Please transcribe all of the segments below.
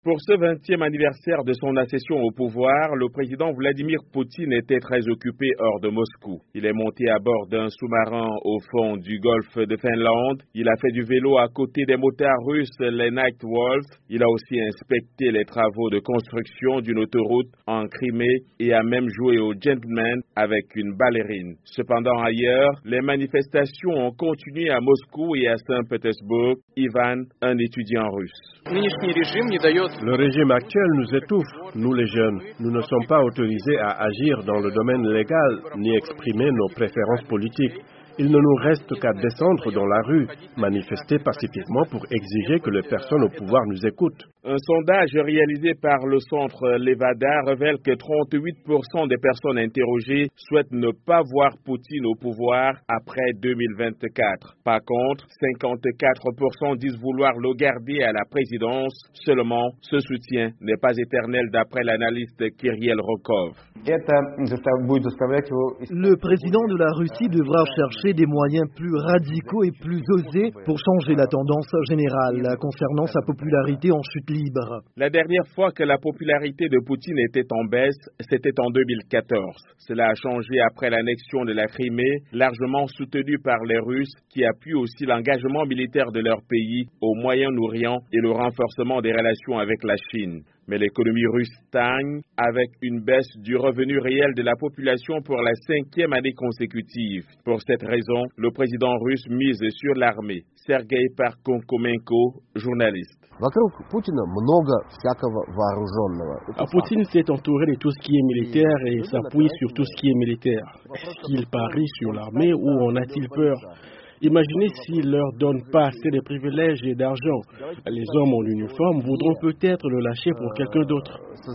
Pour ce 20e anniversaire de son accession au pouvoir, le président Vladimir Poutine était très occupé hors de Moscou. Il est monté à bord d'un sous-marin au fond du golfe de Finlande. Il a fait du vélo à côté des motards russes, les Night Wolves. Il a aussi inspecté les travaux de construction d'une autoroute en Crimée et a même joué au gentleman avec une ballerine. Cependant, ailleurs, les manifestations ont continué à Moscou et à Saint-Pétersbourg. Ivan, un étudiant russe. Le régime actuel nous étouffe, nous les jeunes. Nous ne sommes pas autorisés à agir dans le domaine légal ni exprimer nos préférences politiques. Il ne nous reste qu'à descendre dans la rue, manifester pacifiquement pour exiger que les personnes au pouvoir nous écoutent. Un sondage réalisé par le centre Levada révèle que 38% des personnes interrogées souhaitent ne pas voir Poutine au pouvoir après 2024. Par contre, 54% disent vouloir le garder à la présidence. Seulement, ce soutien n'est pas éternel d'après l'analyste Kirill Rokov. Le président de la Russie devra chercher des moyens plus radicaux et plus osés pour changer la tendance générale concernant sa popularité en chute libre. La dernière fois que la popularité de Poutine était en baisse, c'était en 2014. Cela a changé après l'annexion de la Crimée, largement soutenue par les Russes, qui appuient aussi l'engagement militaire de leur pays au Moyen-Orient et le renforcement des relations avec la Chine. Mais l'économie russe stagne avec une baisse du revenu réel de la population pour la 5e année consécutive. Pour cette raison, le président russe mise sur l'armée. Sergei Parkhonkomenko, journaliste. Poutine s'est entouré de tout ce qui est militaire et s'appuie sur tout ce qui est militaire. Est-ce qu'il parie sur l'armée ou en a-t-il peur ? Imaginez s'il ne leur donne pas assez de privilèges et d'argent. Les hommes en uniforme voudront peut-être le lâcher pour quelqu'un d'autre.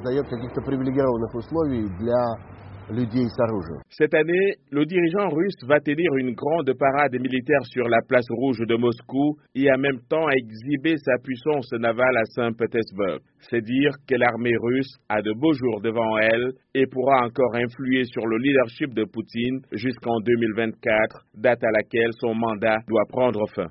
Cette année, le dirigeant russe va tenir une grande parade militaire sur la place rouge de Moscou et en même temps exhiber sa puissance navale à Saint-Pétersbourg. C'est dire que l'armée russe a de beaux jours devant elle et pourra encore influer sur le leadership de Poutine jusqu'en 2024, date à laquelle son mandat doit prendre fin.